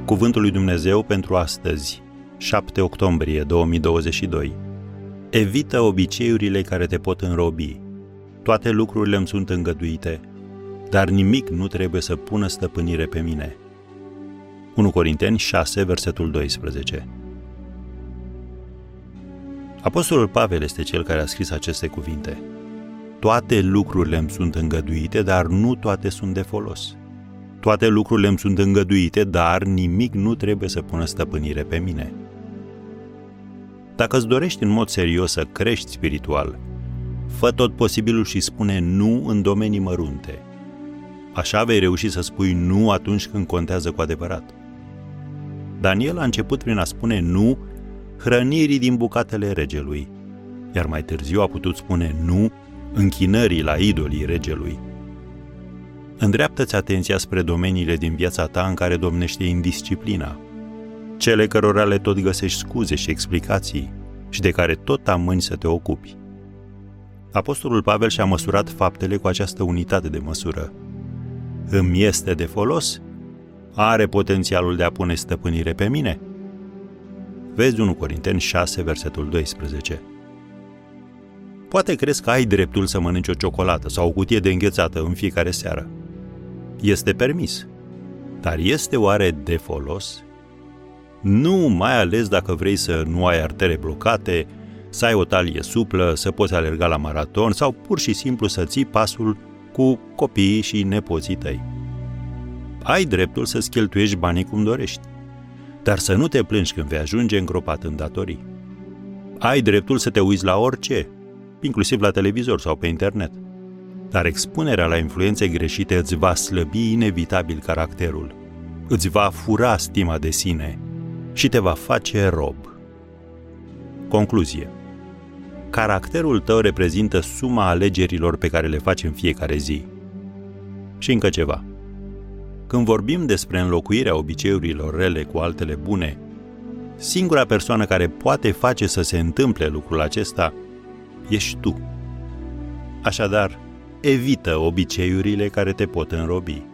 Cuvântul lui Dumnezeu pentru astăzi, 7 octombrie 2022. Evită obiceiurile care te pot înrobi. Toate lucrurile îmi sunt îngăduite, dar nimic nu trebuie să pună stăpânire pe mine. 1 Corinteni 6, versetul 12. Apostolul Pavel este cel care a scris aceste cuvinte. Toate lucrurile îmi sunt îngăduite, dar nu toate sunt de folos. Toate lucrurile îmi sunt îngăduite, dar nimic nu trebuie să pună stăpânire pe mine. Dacă îți dorești în mod serios să crești spiritual, fă tot posibilul și spune nu în domenii mărunte. Așa vei reuși să spui nu atunci când contează cu adevărat. Daniel a început prin a spune nu hrănirii din bucatele regelui, iar mai târziu a putut spune nu închinării la idolii regelui. Îndreaptă-ți atenția spre domeniile din viața ta în care domnește indisciplina, cele cărora le tot găsești scuze și explicații și de care tot amâni să te ocupi. Apostolul Pavel și-a măsurat faptele cu această unitate de măsură. Îmi este de folos? Are potențialul de a pune stăpânire pe mine? Vezi 1 Corinteni 6, versetul 12. Poate crezi că ai dreptul să mănânci o ciocolată sau o cutie de înghețată în fiecare seară. Este permis. Dar este oare de folos? Nu, mai ales dacă vrei să nu ai artere blocate, să ai o talie suplă, să poți alerga la maraton sau pur și simplu să ții pasul cu copiii și nepoții tăi. Ai dreptul să-ți cheltuiești banii cum dorești, dar să nu te plângi când vei ajunge îngropat în datorii. Ai dreptul să te uiți la orice, inclusiv la televizor sau pe internet, dar expunerea la influențe greșite îți va slăbi inevitabil caracterul, îți va fura stima de sine și te va face rob. Concluzie. Caracterul tău reprezintă suma alegerilor pe care le faci în fiecare zi. Și încă ceva. Când vorbim despre înlocuirea obiceiurilor rele cu altele bune, singura persoană care poate face să se întâmple lucrul acesta ești tu. Așadar, evită obiceiurile care te pot înrobi.